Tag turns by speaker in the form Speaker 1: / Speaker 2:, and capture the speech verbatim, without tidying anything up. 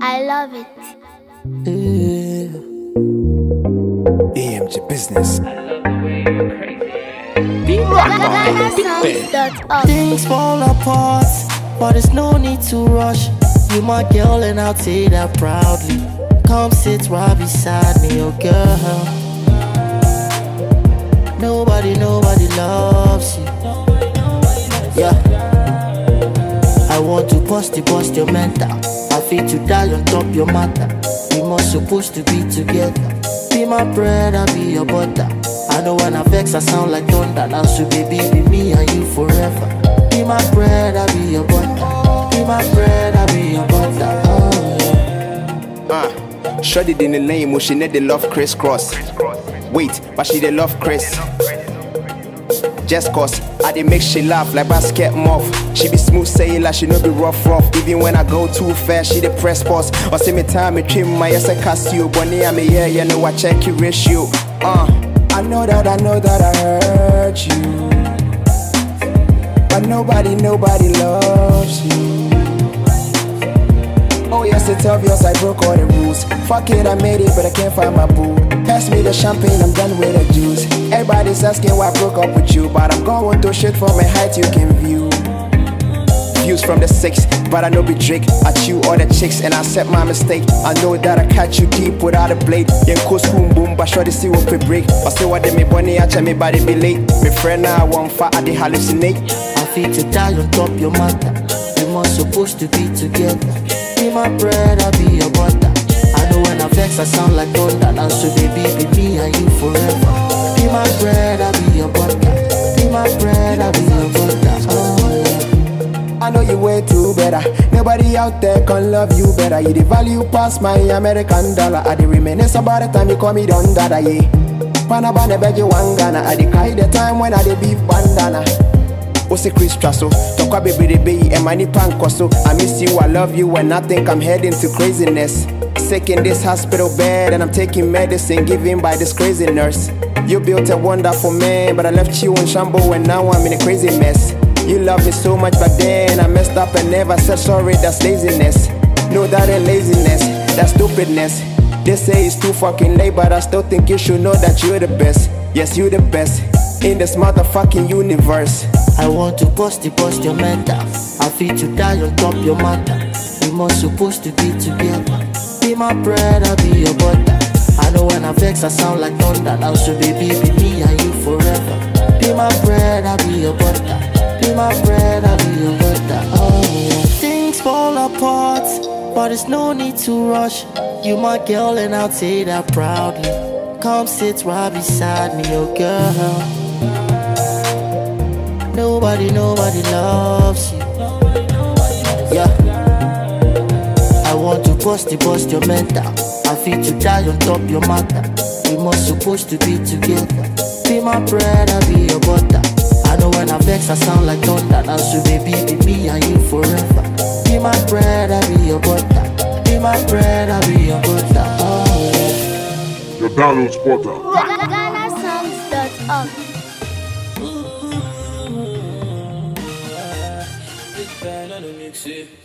Speaker 1: I love it.
Speaker 2: Yeah. A M G Business.
Speaker 3: Things fall apart, but there's no need to rush. You my girl and I'll say that proudly. Come sit right beside me, oh girl. Nobody, nobody loves you. Yeah. I want to bust you, bust your mental. I feel to die on top your matter. We must supposed to be together. Be my bread, I'll be your butter. I know when I vex, I sound like thunder. Now so baby, be me and you forever. Be my bread, I'll be your butter. Be my bread, I'll be your butter. Oh yeah.
Speaker 4: Uh, shut it in the lane, but she need the love crisscross. Wait, but she the love Chris. Just cause I did make she laugh like basket muff. She be smooth saying like she no be rough rough. Even when I go too fast, she the press pause. Or say me time me trim my yes I cast you. Bunny I'm here, you know I check your ratio. Uh, I know that I know that I hurt you, but nobody, nobody loves you. Oh yes, it's obvious I broke all the rules. Fuck it, I made it, but I can't find my boo. Pass me the champagne, I'm done with the juice. Everybody's asking why I broke up with you, but I'm going through shit from a height you can view. Views from the six, but I know be Drake. I chew all the chicks and I accept my mistake. I know that I catch you deep without a blade. Yen ko school boom, but sure they see what we break. I say what they me bunny, I check me body be late. My friend now I want fat, I they hallucinate.
Speaker 3: I feel to die on top your matter. We must supposed to be together. Be my bread, I'll be your butter. I know when I vex, I sound like thunder. Now so baby, be me and you forever. Be my bread, I'll be your butter. Be my bread, I'll be your butter. Oh yeah.
Speaker 4: I know you way too better. Nobody out there can love you better. You the value past my American dollar. I the reminisce about the time you call me Don Dada, yeah. Panabana beg you one Ghana. I the cry the time when I the beef bandana. Ose Chris Trasso, Tokwa baby the baby and money pankoso. I miss you, I love you, and I think I'm heading to craziness. Sick in this hospital bed, and I'm taking medicine given by this crazy nurse. You built a wonderful man, but I left you in shambles, and now I'm in a crazy mess. You loved me so much back then, I messed up and never said sorry, that's laziness. No, that ain't laziness, that's stupidness. They say it's too fucking late, but I still think you should know that you're the best. Yes, you're the best in this motherfucking universe.
Speaker 3: I want to bust you, bust your mental. I feel to die on top your matter. We must supposed to be together. Be my bread, I'll be your butter. I know when I vex, I sound like thunder. Now so baby, be me and you forever. Be my bread, I'll be your butter. Be my bread, I'll be your butter. Oh yeah. Things fall apart, but there's no need to rush. You my girl and I'll say that proudly. Come sit right beside me, oh girl. Nobody, nobody loves you. Yeah. I want to bust you, bust your mental. I feel to die on top your matter. We must supposed to be together. Be my bread, I'll be your butter. I know when I vex, I sound like thunder. Now so baby, be me and you forever. Be my bread, I'll be your butter. Be my bread, I'll be your butter. Oh yeah.
Speaker 5: Your download spotter.
Speaker 1: Ghana songs dot org.
Speaker 6: Big fan of the mix,